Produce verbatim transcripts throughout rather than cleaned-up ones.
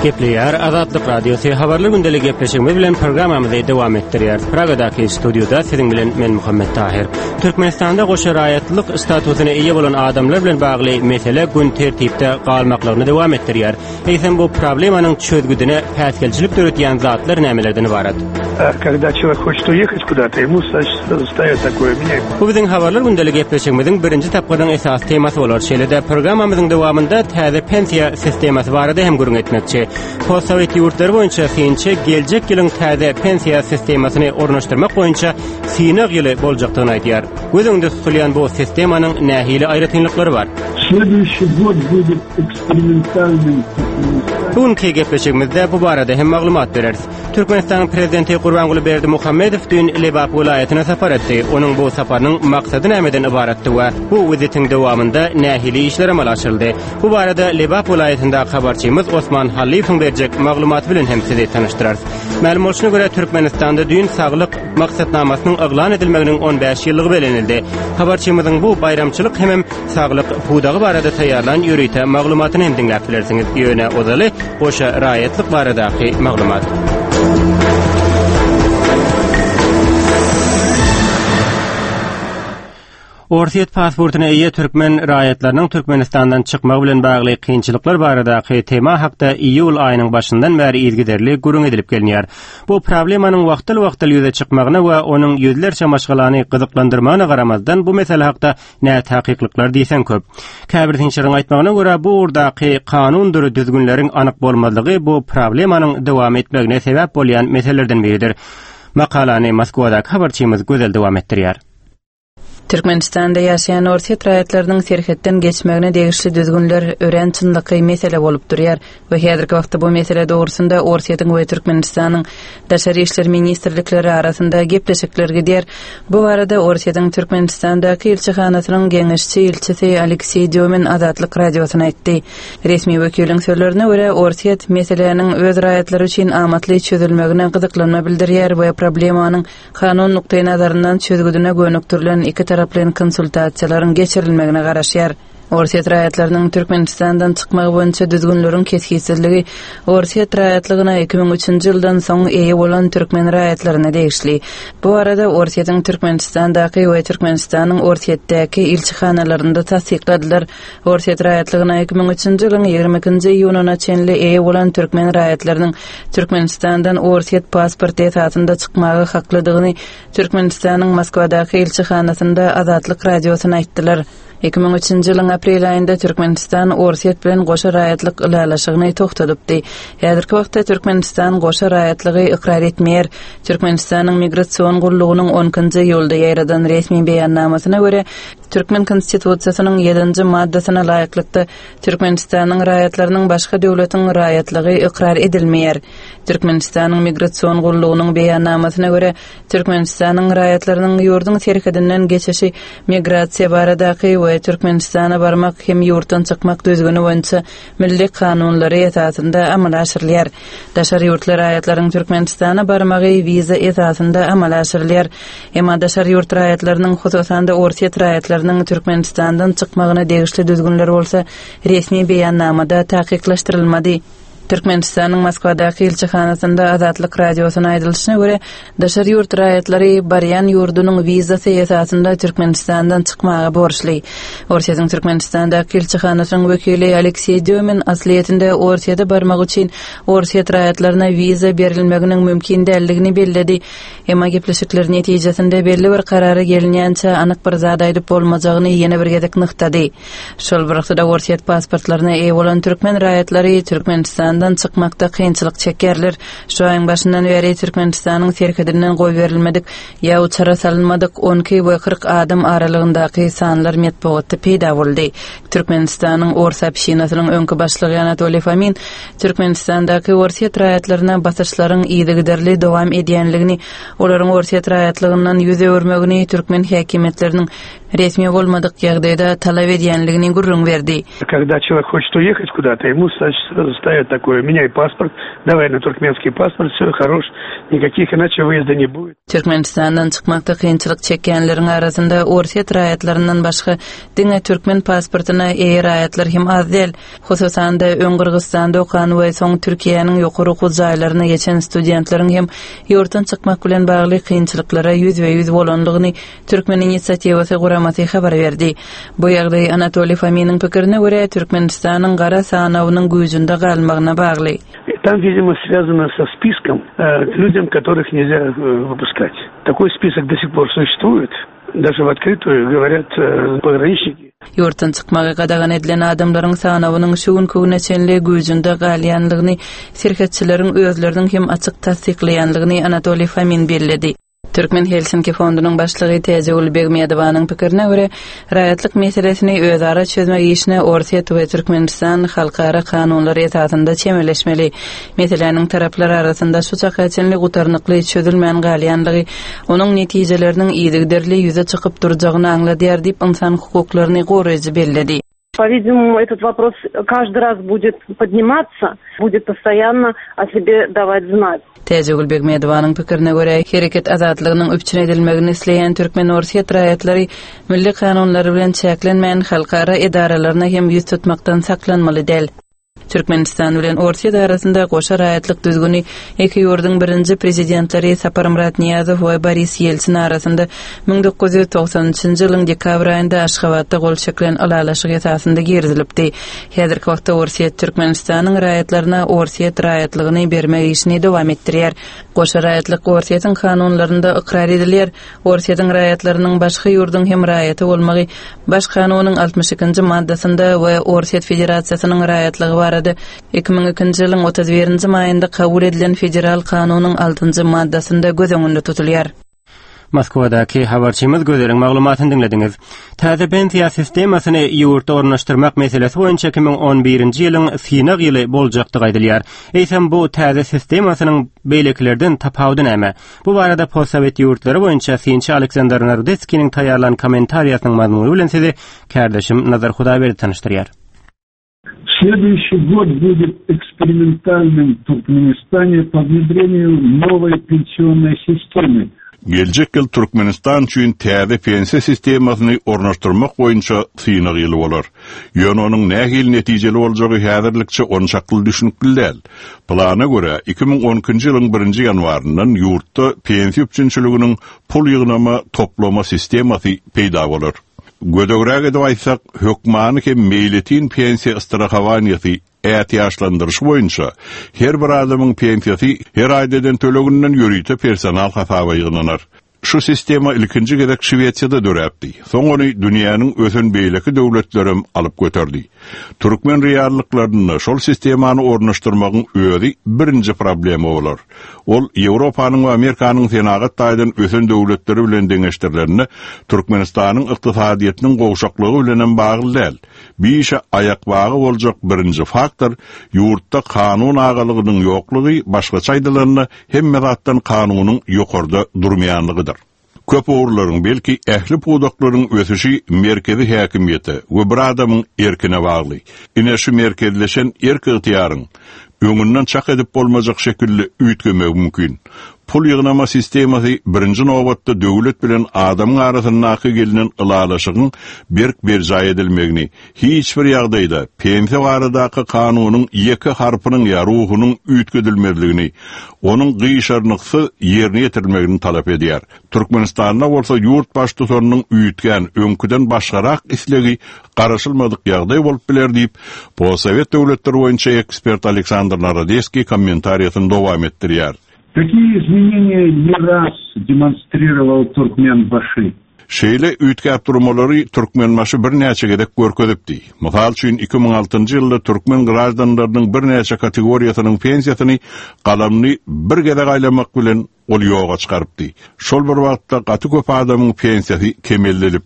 Gepleyer Azatlyk Radiosu habarlar gündeli gepleşigimiz bilen programamyzy dowam etdirýär. Pragadaky studioda siziň bilen men Muhammed Tahir. Türkmenistanda goşa raýatlyk statusyna eýe bolan adamlar bilen bagly mesele gün tertipde galmaklaryny dowam etdirýär. Eýsem bu problemanyň çözgüdine päsgelçilik döretýän zatlar nämelerden ibarat? Когда человек хочет уехать куда-то, ему ставят такое мнение. Bu biziň habarlar gündeli gepleşigimiziň birinji tapgynyň esas temasy bolar. Şeýle-de programamyzyň dowamynda täze pensiýa sistemasy barada hem gürün etmekçi. Postsovet ýurtlary boýunça synçe geljek ýylyň täze pensiýa sistemasyny ornaşdyrmak boýunça synyk ýyly boljakdygyny aýdýar. Özüňde tutulýan bu sistemanyň nähili aýratynlyklary bar. Следующий год будет экспериментальным. Bugünkü gepleşigimizde bu barada hem maglumat bereriz. Türkmenistanyň prezidenti Gurbanguly Berdimuhammedow dün Lebap vilayatyna sapar etdi. Onuň bu saparynyň maksady nämeden ibaratdy we bu wizitiň dowamynda nähili işler amal açyldy. Bu barada Lebap vilayatynda habarçymyz Osman Halifow berjek maglumat bilen hem sizi tanıştyrarys. Ma'lum bolşuna görä Türkmenistanda dün saglyk maksatnamasynyň aglan edilmeginiň on beş ýyllygy belenildi. Habarçymyzyň bu bayramçylyk hem saglyk pudagy barada taýýarlan ýörüýte maglumatyny hem dinläp bilersiňiz. Ýöne ozaly goşa raýatlyk baradaky maglumat. Orsiýet pasportyna eýe türkmen raýatlarynyň Türkmenistandan çykmagy bilen bagly kynçylyklar baradaky tema hakda iýul aýynyň başyndan bäri ilgiderli gurun edilip gelinýär. Bu problemanyň wagtly-wagtly ýüze çykmagyna we onuň ýüzlerçe maşgalany gyzyklandyrmagyna garamazdan bu mesele hakda nä tahqiqlyklar diýsen köp. Käbir tinçirin aýtmagyna görä bu urdaky kanundyry düzgünleriň anyk bolmadygy bu problemanyň dowam etmegine sebäp bolýan meselelerden biridir. Makalany Moskwada habarçymyz gözel dowam etdirýär. Türkmenistanda ýaşaýan orsiýet raýatlarynyň serhetden geçmegine degişli düzgünler ören çynlyky mesele bolup durýar we häzirki wagtda bu mesele dogrusynda orsiýetiň we Türkmenistanyň daşary işler ministrlikleri arasynda gepleşikler gidýär. Bu barada orsiýetiň Türkmenistandaky ilçihanasynyň geňeşçi ilçisi Aleksey Diomin Azatlyk radiosyna aýtdy. Resmi wekiliň sözlerine görä orsiýet meseleniň öz raýatlary üçin amatly çözülmegine gyzyklanma bildirýär we problemanyň kanun nukdaý nazaryndan çözgüdüne gönüktirilen iki taraplyň konsultasiýalaryň geçirilmegine garaşýar. Orsiýet raýatlarynyň Türkmenistandan çykmagy boýunça düzgünleriň kesgisizligi orsiýet raýatlygyna iki ming üçinji ýyldan soň eýe bolan türkmen raýatlaryna degişli. Bu arada orsiýetiň Türkmenistandaky we Türkmenistanyň orsiýetdäki ilçihanalarynda tasdiqladylar. Orsiýet raýatlygyna iki ming üçinji ýylyň ýigirme ikinji iýunyna çenli eýe bolan türkmen raýatlarynyň Türkmenistandan orsiýet pasporty esasynda çykmagy haklydygyny Türkmenistanyň Moskwadaky ilçihanasynda Azatlyk radiosyna aýtdylar. iki ming üçinji ýylyň aprel aýynda Türkmenistan orsiýet bilen goşa raýatlyk ýalaşygyny togtadypdy. Häzirki wagtda Türkmenistan goşa raýatlygy ikrar etmeýär. Türkmenistanyň migrasiýon gurulugynyň on ikinji ýylda ýaradan resmi beýannamasyna görä Türkmen konstitusiýasynyň ýedinji maddasyna laýyklykda Türkmenistanyň raýatlarynyň başga döwletiň raýatlygy ikrar edilmeýär. Türkmenistanyň migrasiýon gurulugynyň beýannamasyna görä Türkmenistanyň raýatlarynyň ýurdun serhedinden geçişi migrasiýa baradaky we Türkmenistana barmak hem ýurtdan çykmak düzgüni boýunça milli kanunlary esasynda amal aşyrylýar. Daşary ýurtlar raýatlarynyň Türkmenistana barmagy wiza esasynda amal aşyrylýar. Emma daşary ýurt raýatlarynyň hususanda orsiýet raýatlarynyň Türkmenistandan çykmagyna degişli düzgünler bolsa resmi beýannamada taqiqlaşdyrylmady. Türkmenistanyň Moskwadaky ilçihanasynda Azatlyk radiosyna aýdylyşyna görä daşary ýurt raýatlary barýan ýurdunyň wizasy esasynda Türkmenistandan çykmagy borçly. Orsiýetiň Türkmenistandaky ilçihanasynyň wekili Aleksey Diomin asliýetinde orsiýete barmak üçin orsiýet raýatlaryna wiza berilmeginiň mümkin däldigini belledi. Emma gepleşikler netijesinde belli bir karary gelinýänçe anyk bir zat aýdyp bolmajagyny ýene bir gezek nyktady. Şol wagtda orsiýet pasportlaryna eýe bolan türkmen raýatlary Türkmenistan dan çykmakda kynçylyk çekerler. Şu aýyň başyndan beri Türkmenistanyň serhedinden goý berilmedik ýa çara salynmadyk on iki we kırk adam aralygyndaky sanlar metbuatda peýda boldy. Türkmenistanyň orsa pişinasynyň öňkü başlygy Anatoliy Fomin Türkmenistandaky orsiýet raýatlaryna basyşlaryň ýygyderli dowam edýänligini, olaryň orsiýet raýatlygyndan ýüze örmegini türkmen häkimetleriniň resmi bolmadyk ýagdaýda talap edýänligini gurrun berdi. Когда человек хочет уехать куда-то, ему ставят такое, меняй паспорт, давай на туркменский паспорт, все хорош, никаких иначе выезда не будет. Türkmenistandan çıkmakda kıyınçılık çekkenlerin arasında Orset rayatlarından başka diňe Türkmen pasportuna eýe rayatlar hem az değil. Hususan da Öňgirgistanda okan we soň Türkiýanyň ýokary okuw jaýlaryna geçen studentleriň hem ýurtdan çykmak bilen bagly kıyınçylyklara yüz we yüz bolanlygyny Türkmen inisiatiwasy guramasy habar berdi. Bu ýagdaý Anatoliy Fomin'in pikirine görä Türkmenistanyň gara sanawynyň güýjünde galmagyna bagly. Там, видимо, связано со списком э, людям, которых нельзя э, выпускать. Такой список до сих пор существует. Даже в открытую говорят э, пограничники. Ýurtdan çykmagy gadagan edilen adamlaryň sanawynyň şu gün köwüne çenli güýjünde galýanlygyny serhetçileriň özleriniň hem açyk tasdiklaýanlygyny Anatoliy Fomin bellädi. Türkmen Helsinki fondunyň başlygy Tejegul Begmedowanyň pikirine görä, raýatlyk meselesini özara çözmek işine Orset we Türkmenistan halkara kanunlary esasynda çemeleşmeli. Meseleniň taraplar arasynda şu çakaçynly gutarnykly çözülmän galýanlygy, onuň netijeleriniň iýdigderli ýüze çykyp durjagyny aňladýar diýip insan hukuklaryny goraýjy bellädi. По-видимому, этот вопрос каждый раз будет подниматься, будет постоянно о себе давать знать. Tejegul Begmedowanyň pikirine görä, hereket azatlygynyň öpçün edilmegini isleýän Türkmen Orset raýatlary milli kanunlary bilen çäklenmeýän halkara edaralaryna hem ýüz tutmakdan saklanmaly däl. Türkmenistan bilen Orset arasynda goşa raýatlyk düzgüni iki ýurduň birinji prezidentleri Saparmurat Niýazow we Boris Yeltsin arasynda ming dokuz ýüz togsanjynjy ýylyň dekabr aýynda Aşgabatda gol çekilen alalaşyk esasynda girizilipdi. Häzirki wagtda Orset Türkmenistanyň raýatlaryna Orset raýatlygyny bermek işini dowam etdirýär. Goşa raýatlyk Orsetyň kanunlarynda ikrar edilýär. Orsetyň raýatlarynyň başga ýurduň hem raýaty bolmagy baş kanunyň altymyş ikinji maddasynda we Orset Federasiýasynyň raýatlygy barada iki ming ikinji ýylyň otuz birinji maýynda kabul edilen federal kanunyň altynjy maddasynda göz öňünde tutulýar. Moskvadaky habarçymyz gözleriň maglumatyny dinlediňiz. Täze pensiýa sistemasyny ýurtda ornaşdyrmak meselesi boýunça iki ming on birinji ýylyň synak ýyly boljakdygy aýdylýar. Eýsem bu täze sistemasynyň beýleklerden tapawdy näme? Bu barada postsovet ýurtlary boýunça synçy Aleksandr Narodetskiň taýýarlan kommentariýasynyň mazmuny bilen sizi kärdeşim Nazar Hudaýberdi tanıştyrýar. Следующий год будет экспериментальным в Туркменистане по внедрению новой пенсионной системы. Gelecek yıl Türkmenistan üçün täze pensiya sistemasyny ornaşdyrmak boýunça synak ýyly bolar. Ýöne onuň nähil netijeli boljagy häzirlikçe onşakly düşünip bilýär. Plana görä iki ming on ikinji ýylyň birinji ýanwaryndan ýurtda pensiya üçinçiliginiň pul ýygnama toplama sistemasy peýda bolar. Gödögräge de aýtsak, hökmany hem meýletin pensiya istrahawaniýasy ätiýaşlandyryş boýunça her bir adamyň pensiýasy her aýdadan tölegünden ýörüýte personal hasaby ýygnanar. Şu sistema ilkinji gerek Şweýçýada döräpdi. Soň ony dünýäniň ösen beýleki döwletlerim alyp göterdi. Türkmen reallyklaryny şol sistemany ornaşdyrmagyň özi birinji problemi bolar. Ol Ýewropanyň we Amerikanyň senagat taýdan ösen döwletleri bilen deňeşdirlerini Türkmenistanyň ykdysadyýetiniň gowşaklygy bilen bagly däl. Biýişe ayak bagy boljak birinji faktor ýurtda kanun agalygynyň ýoklugy, başga çaýdalaryny hemme zatdan kanunyň ýokarda durmaýanlygydyr. Köp oğurlaryň belki ähli pudaklaryň ösüşi merkezi häkimiýeti we bir adamyň erkine bagly. Ine şu merkezleşen erk ýytyýaryň öňünden çak edip bolmajak şekilde üýtgemek mümkin. Pul ýygnama sistemasy birinji nowatda döwlet bilen adamyň arasyndaky gelinen ılalaşygyň berk berjaý edilmegini, hiç bir ýagdaýda pensiya baradaky kanunyň iki harpynyň ýa ruhunyň üýtgedilmezligini, onuň gyýşarnykysy ýerine ýetirilmegini talap edýär. Türkmenistanda bolsa ýurt başçylarynyň üýtgen öňküden başgarak islegi garaşylmadyk ýagdaý bolup biler diýip, postsovet döwletleri boýunça ekspert Aleksandr Narodetskiň kommentariýasyny dowam etdirýär. Такие изменения не раз демонстрировал Туркменбаши. Şeýle üýtgäp durmalary Türkmenbaşy bir näçe gedek görkezipdi. Mysal üçin iki ming altynjy ýylda türkmen grajdandlarynyň bir näçe kategoriýasynyň pensiýasyny galamny bir gedek aýlamak bilen ol ýoga çykarypdy. Şol bir wagtda gaty köp adamyň pensiýasy kemellenipdi.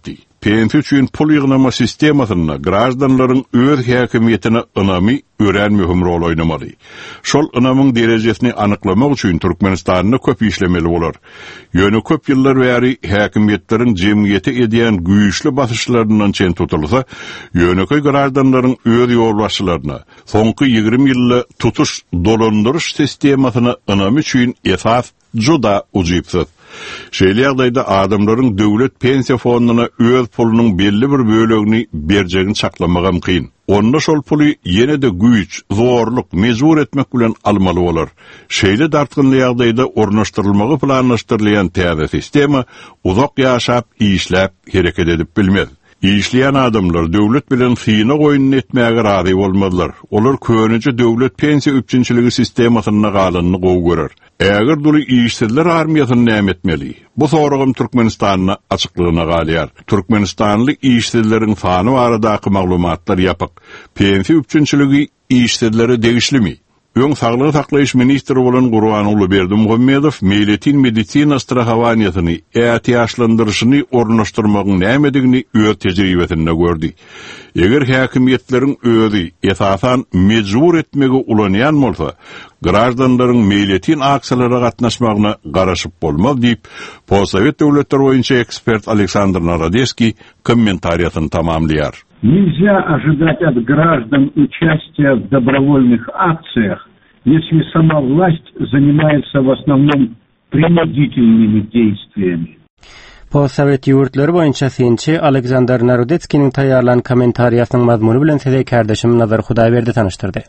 pensiya üçin pul ýygnama sistemasyna grajdanlaryň öz häkimetine ynamy ören mühim rol oynamaly. Şol ynamyň derejesini anyklamak üçin Türkmenistanyna köp işlemeli bolar. Ýöne köp ýyllar bäri häkimetleriň jemgyýete edýän güýçli basyşlaryndan çen tutulsa, ýöneköy grajdanlaryň öz ýolbaşçylaryna soňky ýygrimi ýylda tutuş dolandyryş sistemasyny ynamy üçin esas juda ujypsyz. Şeýle ýagdaýda adamlaryň döwlet pensiya fonduna öz pulunyň belli bir bölegini berjegini çaklamak kyn. Onda şol puly ýene-de güýç, zorluk, mezur etmek bilen almaly bolar. Şeýle dartgynly ýagdaýda ornaşdyrylmagy planlaşdyrylýan täze sistema uzak ýaşap, işläp, hereket edip bilmez. İşleyen adamlar döwlet bilen syna goýun etmäge razy bolmadylar. Olar köňeje döwlet pensiya üçinçiligi sistemasyna galanyny gowy görer. Äger duly işsizler armiýasyny näme etmeli? Bu soragym Türkmenistanyna açyklygyna galýar. Türkmenistanly işsizleriň sany baradaky maglumatlar ýapyk. Pensiya üçinçiligi işsizlere degişlimi? Öň saglyk saklaýyş ministri bolan Gurbanuly Berdimuhammedow milletin medisina strahawaniýasyny, ätiýaşlandyryşyny ornaşdyrmagyň nämedigini öz tejribesinde gördi. Eger häkimetleriň özi esasan mejbur etmegi ulanýan bolsa, grajdanlaryň milletin aksiyalary gatnaşmagyna garaşyp bolmaz diýip, Possovet döwletleri boýunça ekspert Aleksandr Narodeski kommentariýasyny tamamlaýar. Нельзя ожидать от граждан участия в добровольных акциях, если сама власть занимается в основном принудительными действиями. Possovet ýurtlary boýunça sençi Aleksandr Narodetskiň taýýarlan kommentariýasynyň mazmuny bilen size kardeşim Nazar Hudaýberdi tanıştyrdy.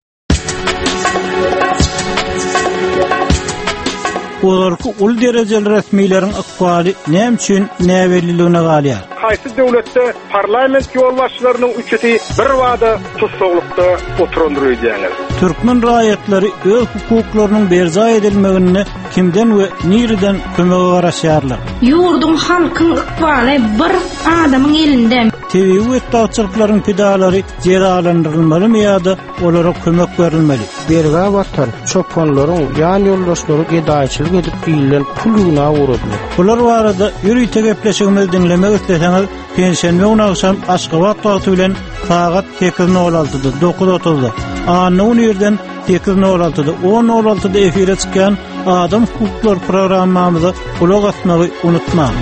Olarky ul derejeli resmiýleriň ykbaly näme üçin näwelligine galýar? Haýsy döwletde parlament ýolbaşçylarynyň üçeti bir wada tutsaglykda oturandyrýar. Türkmen raýatlary öz hukuklarynyň berza edilmegini kimden we nirden kömege garaşýarlar? Ýurdun halkyň ykbaly bir adamyň elinde. Tebi we tawçylyklaryň pedalary jeralandyrylmaly ýa-da olara kömek berilmeli. Berga batar, çopanlaryň ýan ýoldaşlary gedaýçylyk edip bilen pulugyna uğradylar. Bular barada ýüri tegepleşigimiz dinlemek isteseňiz, pensiýa unaşan Aşgabat wagty bilen sagat sekiz nol altyda dokuz otuzda Anyň ýerden sekiz nol altyda on nol altyda efire çykan Adam hukuklar programmamyza kulak asmagy unutmaň.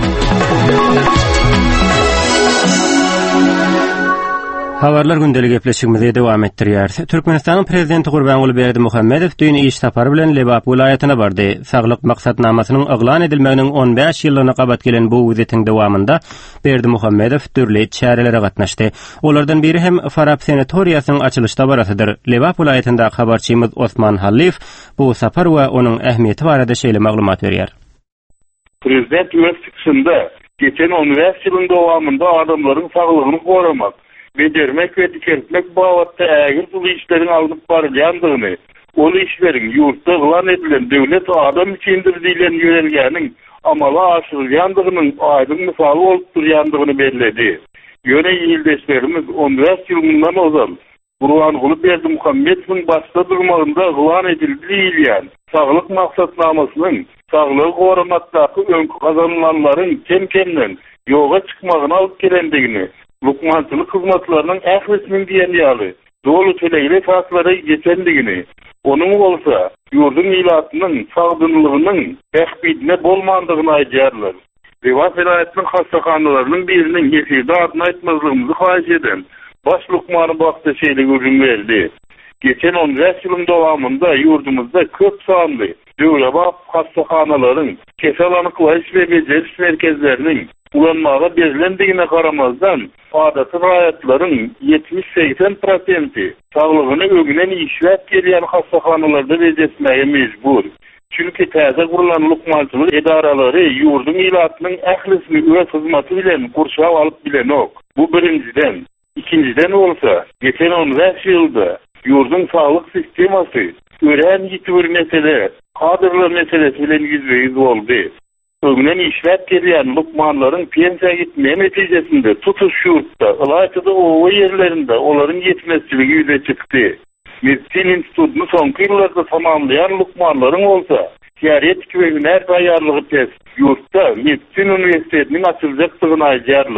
Habarlar gündelik gepleşigimizi dowam etdirýär. Türkmenistanyň prezidenti Gurbanuly Berdimuhammedow dün iş sapary bilen Lebap vilayatyna bardy. Saglyk maksatnamasynyň eglan edilmeginiň on beş ýylyna gabat gelen bu wizitiň dowamında Berdimuhammedow türli çärelere gatnaşdy. Olardan biri hem Farab sanatoriýasynyň açylışda barasydyr. Lebap vilayatynda habarçymyz Osman Halif bu sapar we onuň ähmiýeti barada şeýle maglumat berýär. Prezident ýönetiminde geçen on beş ýylyň dowamında adamlaryň saglygyny goramak, bejermek ve dikertmek bavatda ägir bu işlerin alınıp barylýandygyny, ol işleriň ýurtda glan edilen döwlet adam üçindir diýilen ýönelgäniň amala aşyrylýandygynyň aýdyn misaly bolup durýandygyny bellädi. Ýöne ýyldaşlarymyz on beş ýyldan ozan Gurbanuly Berdimuhammedowyň başda durmagynda glan edildi diýilýän saglyk maksatnamasynyň saglygy goramakdaky öňkü kazanlanlaryň kem-kemden ýoga çykmagyna alyp gelendigini, lukmançylyk hyzmatlarynyň ählisiniň diýen ýaly dolu telegle faslary geçendigini, onuň bolsa ýurdun ýylatynyň sagdynlygynyň ähbidine bolmandygyny aýdýarlar. Lebap vilayatynyň hastahanalarynyň biriniň efirde adyny aýtmazlygymyzy haýyş eden baş lukmany bakda şeýle görüň berdi. Geçen on beş ýylyň dowamında ýurdumyzda köp sanly döwlet hastahanalaryň, kesel anyklaýyş we bejeriş merkezleriniň ulanmaga berilendigine garamazdan adaty raýatlaryň yetmiş seksen prosenti saglygyny öňünden işläp gelýän hastahanalarda bejesmäge mejbur. Çünki täze gurulan lukmançylyk edaralary ýurdun ýylatynyň ählisini öz hyzmaty bilen gurşap alyp bilenok. Bu birinciden. İkinciden bolsa, geçen on beş ýylda ýurdun saglyk sistemasy ören ýitibir mesele, kadrlar meselesi bilen ýüzbeýiz boldy. Öňünden işläp gelýän lukmanlaryň pensiýa gitmegi netijesinde tutuş ýurtda, ýylatyda owa ýerlerinde olaryň ýetmezçiligi ýüze çykdy. Medisina institutyny soňky ýyllarda tamamlayan lukmanlaryň bolsa, teoretik we hüner taýýarlygy test ýurtda medisina universitetiniň açyljakdygyny aýdýarlar.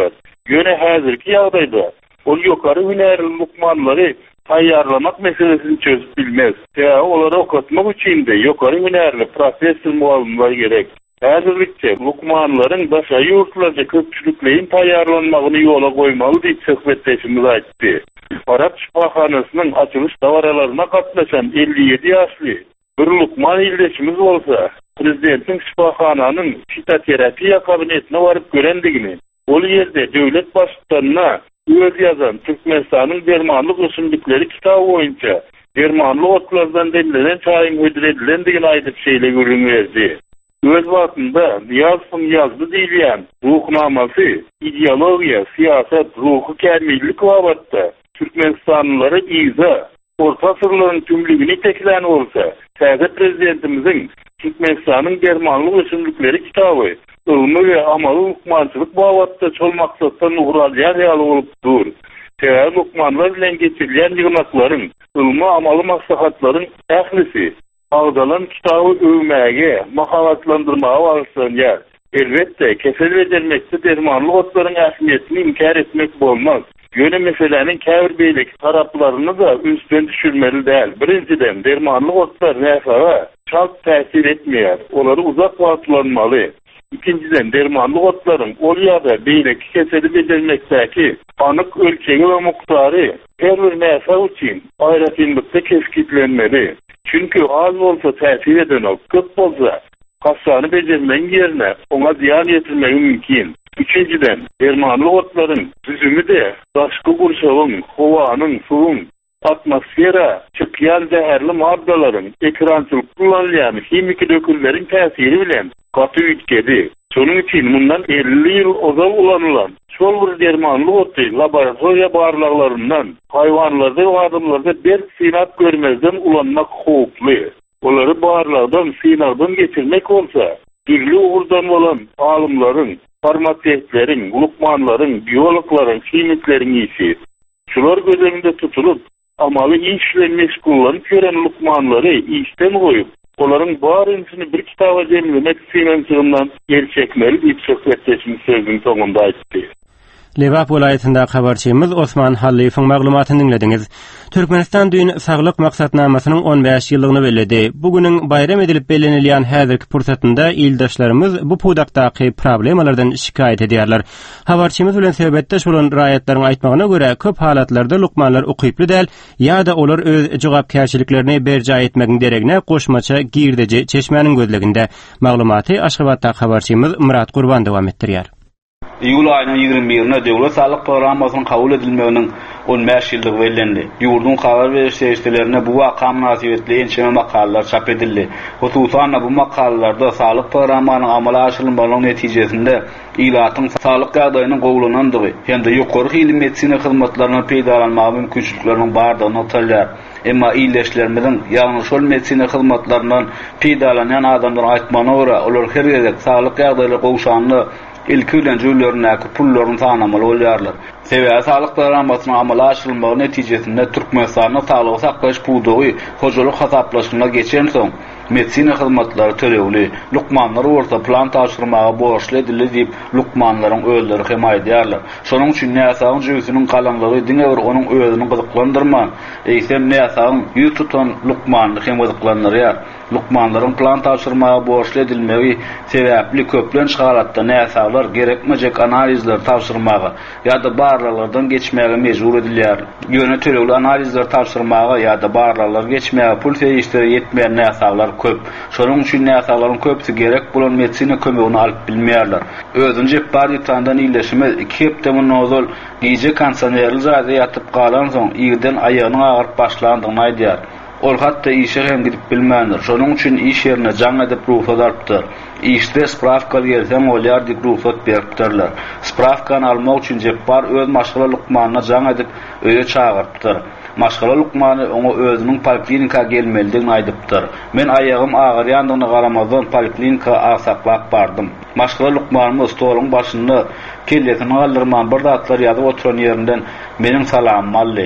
Göne häzirki ýagdaýda ol ýokary hünärli lukmanlary taýýarlamak meselesini çözüp bilmez. Ya olary okutmak üçin de ýokary hünärli professor muallimler gerek. Häzirlikçe lukmanlaryň başa ýurtlarca köpçülikleýin taýýarlanmagyny ýola goýmaly diýip söhbetdeşimiz aýtdy. Arap şifahanasynyň açylış dawaralaryna gatnaşan elli ýedi ýaşly bir lukman ýyldaşymyz bolsa, prezidentiň şifahananyň fitoterapiýa kabinetine baryp görendigini, ol ýerde döwlet başlyklaryna öz ýazan Türkmenistanyň dermanlyk ösümlikleri kitabı boýunça dermanlyk otlardan demlenen çaýyň hödüredilendigini aýdyp şeýle görünýärdi. Öz wagtynda ýazsym ýazdy diýilýän ruhnamasy, ideologiýa, siýasat, ruhy kämillik wagtda Türkmenistanlylara iza, orta asyrlaryň tümlügini teklän bolsa, täze prezidentimiziň Türkmenistanyň dermanlyk ösümlikleri kitabı ılmy we amaly lukmançylyk wagtda çol maksatdan ugralýar ýaly bolup dur. Täze lukmanlar bilen geçirilýän ýygnaklaryň, ılmy amaly maslahatlaryň ählisi Ağdalan kitabı övmäge, mahalatlandırmağa varsanýar. Elbette, kesel edilmekde dermanlyk otlaryň ähmiýetini inkar etmek bolmaz. Ýöne meseleniň käbir beýleki taraplaryny da üstün düşürmeli däl. Birinciden, dermanlyk otlar näfaga çalt täsir etmeýär. Olary uzak wagtlanmaly. İkinciden, dermanlyk otlaryň ol ýa-da beýleki keseli bedelmekdäki anyk ölçegi we muktary her bir näfa üçin aýratynlykda keskitlenmeli. Çünkü az olsa täsir eden o, köp bolsa kassany bejermen ýerine oňa ziyan ýetirmegi mümkin. Üçünciden, dermanlyk otlaryň düzümü de daşky gurşagyň, howanyň, suwuň, atmosfera çykýan zäherli maddalaryň ekrançylyk kullanylýan himik dökülmelerin täsiri bilen gaty ütkedi. Şonuň üçin mundan elli ýyl ozal ulanylan şol bir dermanlyk oty laboratoriýa barlyklaryndan haýwanlarda we adamlarda bir sinap görmezden ulanmak howply. Olary barlardan sinapdan geçirmek bolsa, birli uğurdan bolan alymlaryň, farmaseutlaryň, lukmanlaryň, biologlaryň, kimiklerin işi. Şular göz önünde tutulup, amaly işle meşgullanyp gören lukmanlary işten goýup, olaryň barynyny bir kitaba demlemek finansiýandan gerçekmeli diýip söhbetdeşimiz sözüň soňunda aýtdy. Lebap welaýatynda habarçymyz Osman Hallyfyň maglumatyny dinlediňiz. Türkmenistan düýün saglyk maksatnamasynyň on beş ýyllygyny belledi. Bugüniň bayram edilip bellenilýän häzirki pursatynda ýyldaşlarymyz bu pudakdaky problemalardan şikayet edýärler. Habarçymyz bilen söhbetdeş bolan raýatlaryň aýtmagyna görä, köp halatlarda lukmanlar ukyply däl, ýa-da olar öz jogapkärçiliklerini berja etmegiň deregine goşmaça girdeji çeşmäniň gözleginde. Maglumaty Aşgabatda habarçymyz Murat Gurban dowam etdirýär. Iyul ayının ýygrimi birinde Döwlet Saglyk Programasynyň kabul edilmeginiň on beş ýyldygy bellendi. Ýurdun habar beriş şeýişlerine bu waka münasibetli ençeme makalalar çap edildi. Hususan bu makalalarda saglyk programmasynyň amala aşyrylmagynyň netijesinde ilatyň saglyk ýagdaýynyň gowlanandygy hem-de ýokary ilim medisina hyzmatlaryny peýdalanmagy mümkinçilikleriniň bardygyny atalýar. Emma iyileşlermeden ýagny şol medisina hyzmatlaryndan peýdalanýan adamlar aýtmagyna görä, olar her ýerde saglyk ýagdaýlary gowşanly ilki bilen jüýlerindäki pullaryny tanamaly bolýarlar. Sebäbi saglyk programasynyň amala aşyrylmagy netijesinde Türkmenistanyň saglyk saklaş pudugy hojalyk hasaplaşyna geçen soň medisina hyzmatlary tölegli lukmanlary orta plan taşyrmaga borçly edildi diýip lukmanlaryň özleri hem aýdýarlar. Şonuň üçin näsagyň jüýsiniň galanlygy diňe bir onuň özüni gyzyklandyrman, eýsem näsagyň ýür tutan lukmanly hem gyzyklandyrýar. Lukmanlaryň plan taşyrmaga borçly edilmegi sebäpli köplen şaharatda näsalar gerekmejek analizler taşyrmaga ýa-da barlardan geçmäge mejbur edilýär. Ýöne tölegli analizler taşyrmaga ýa-da barlar geçmäge pul seýişleri ýetmeýän näsalar köp. Şonuň üçin näsalaryň köpsi gerek bolan medisina kömegini alyp bilmeýärler. Özünje bar ýutandan iýleşime iki hepdemin ozal giýje kanserli zada ýatyp galan soň ýerden aýagyny agyryp başlandygyny aýdýar. Ol hatda işe hem gidip bilmändir. Şonuň üçin iş ýerine jaň edip ruhsat alypdyr. İşde spravka gelsem olýar diýip ruhsat beripdirler. Spravkany almak üçin jepbar öz maşgala lukmanyna jaň edip öýe çagyrypdyr. Maşgala lukmany oňa özüniň poliklinikaga gelmelidigini aýdypdyr. Men aýagym agyrýandygyna garamazdan poliklinikaga asaklap bardym. Maşgala lukmanymy stoluň başynda kellesini galdyrman bir zatlar ýazyp oturan ýerinden meniň salamym aldy.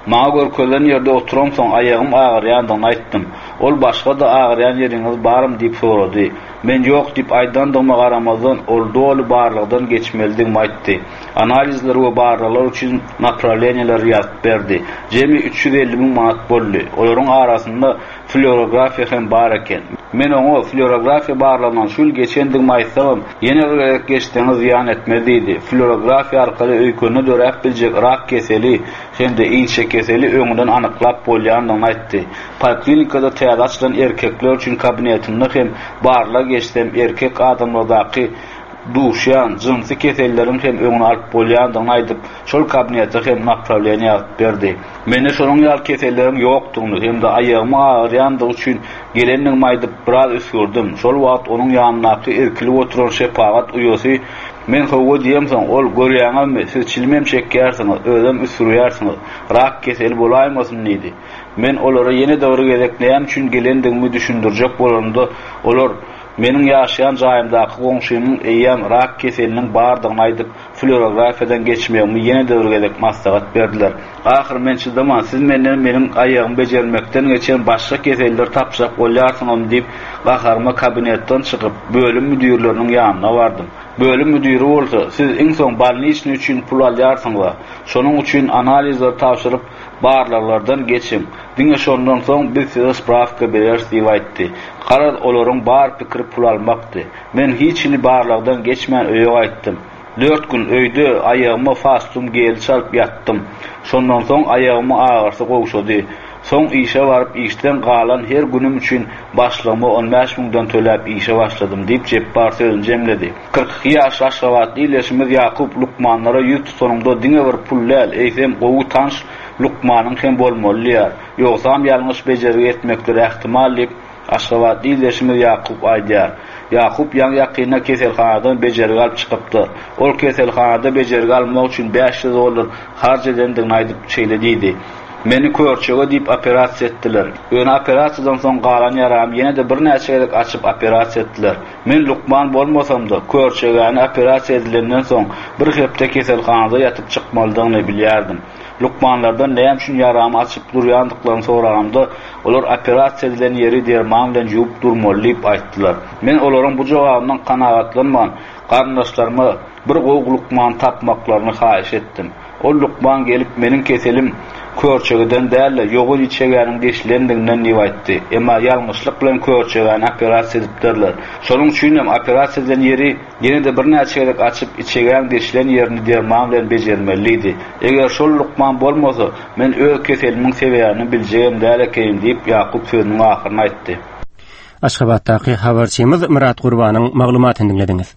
Mağa görkelen yerde oturam soň ayağım ağrıyandan aýtdym. Ol başga da ağrıyan ýeriňiz barym diýip sorady. Men ýok diýip aýdandyma garamazdan ol dolu barlygdan geçmeldigim aýtdy. Analizler we barlalar üçin направлениялар ýazyp berdi. Jemi üç yüz elli bin manat boldy. Olaryň arasynda fluorografiýa hem bar eken. Men oňa fluorografiýa barlanan şul geçendigim aýtsam, ýene bir geçdiňiz ýan etmediydi. Fluorografiýa arkaly öýkünü dörep biljek rak keseli, hem de iňçe keseli öňünden anyklap bolýandygyny aýtdy. Poliklinikada täze açylan erkekler üçin kabinetinde hem barla geçsem erkek adamlardaky duşyan, jynsy kesellerin hem öňüne alyp bolýandygyny aýdyp, şol kabinete hem направление alyp berdi. Meni şonuň ýal kesellerim ýokdugyny hem de aýagymy ağrıyandygy üçin gelendigimi aýdyp biraz üskürdüm. Şol wagt onuň ýanynaky erkili oturan şepagat uýasy men howa diýemsoň, ol görýäňmi, siz çilmem çekýärsiňiz, özüm üsürýärsiňiz, rak keseli bolaýmasyn diýdi. Men olara ýene döwre gerekleýän üçin gelendigimi düşündirjek bolanda, olar meniň ýaşaýan jaýymdaky goňşymyň eýýäm rak keseliniň bardygyny aýdyp, fluorografiýadan geçmegimi ýene döwre gerek maslahat berdiler. Ahir men çyzdymam, siz menden meniň aýagymy bejermekden geçen başga keseller tapşak bolýarsyňyz diýip, gaharma kabinetden çykyp, bölüm müdürleriniň ýanyna bardym. Bölüm müdiri bolsa, siz iň soň balniçny üçin pul alýarsyňyz, şonuň üçin analizler tapşyryp, barlarlardan geçim. Diňe şondan soň biz size spravka bereriz diýip aýtdy. Qarar olaryň bar pikir pul almakdy. Men hiçini barlardan geçmän öýe aýtdym. dört gün öýde aýagyma fastum gel çalyp ýatdym. Şondan soň aýagymy ağırsy gowşady. Soň işe baryp işden galan her günüm üçin başlamy on beş miňden töläp işe başladym diýip jepbar sözüni jemledi. kırk iki ýaş aşgabatly ileşimiz Ýakup Lukmanlara ýüz tutanymda diňe bir pul läl, eýsem gowy tanş Lukmanyň hem bolmalýar. Ýogsam ýalňyş bejerip etmekdir ähtimal diýip aşgabatly ileşimiz Ýakup aýdýar. Ýakup ýan ýakyna keselhanadan bejerip alyp çykypdy. Ol keselhanada bejerip almak üçin beş yüz dollar harç edendigini aýdyp çeýlediydi. Meni körçege diýip operasiýa etdiler. Öňe operasiýadan soň galan ýaram ýene de bir näçe gerek açyp operasiýa etdiler. Men Lukman bolmasam-da körçegäni operasiýa edilenden soň bir hepde keselhanada ýatyp çykmaldygyny bilýärdim. Lukmanlardan näme üçin ýaramy açyp durýandyklaryny soragamda, olar operasiýa edilen ýeri derman bilen ýuwup durmaly diýip aýtdylar. Men olaryň bu jogabyndan kanagatlanman. Garyndaşlaryma bir gowy Lukman tapmaklaryny haýyş etdim. O Lukman gelip meniň keselim körçegeden däl, ýogy içegäniň deşilendiginden diýip aýtdy. Emma ýalňyşlyk bilen körçegäni operasiýa edipdirler. Şonuň üçin hem operasiýa edilen ýeri ýene de bir näçe gerek açyp içegän deşilen ýerini derman bilen bejermeliydi. Eger şol Lukman bolmasa, men öz keselimiň sebäbini biljegem däl eken diýip Ýakup sözüniň ahyryny aýtdy. Aşgabatdaky habarçymyz Murat Gurbanyň maglumatyny dinlediňiz.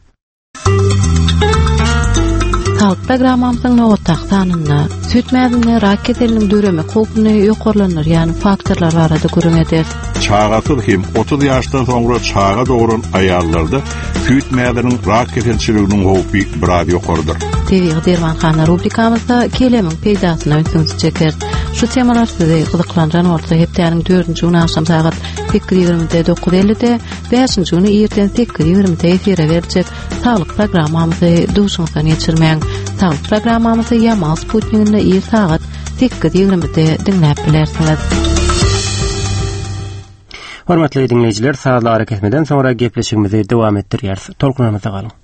Sağlık programmamyzyň nowatdak sanynda süt mädini rak keseliniň döremi hukmy ýokarlanýar, ýani faktorlar barada görüňedir. Çağatır hem otuz ýaşdan soňra çağa doğuran aýallarda süt mädiniň rak keselçiliginiň hukmy biraz ýokardyr. Tevigi Dermanxana rubrikamyzda kelemiň peýdasyna öňsüňiz çeker. Şu temalar sizi gyzyklanjan bolsa hepdeniň dördünji güni akşam saat sekiz ýigrimide dokuz ellide, beşinji güni erten sekiz ýigrimide efire berjek sağlyk programmamyzy duşuňizdan geçirmeň. Sağlyk programmamyzy Yamal Sputnikinde er saat sekiz ýigrimide dinläp bilersiňiz. Hormatly dinleýijiler, saatlar kesmeden soňra gepleşigimizi dowam etdirýäris. Tolkunamyza galyň.